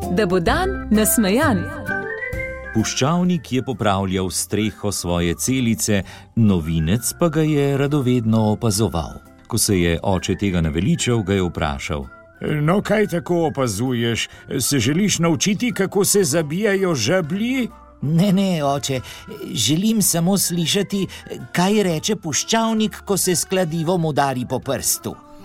da bo dan nasmejan. Puščavnik je popravljal streho svoje celice, novinec pa ga je radovedno opazoval. Ko se je oče tega naveličal, ga je vprašal: No, kaj tako opazuješ? Se želiš naučiti, kako se zabijajo žablji? Ne, oče, želim samo slišati, kaj reče puščavnik, ko se s kladivom udari po prstu.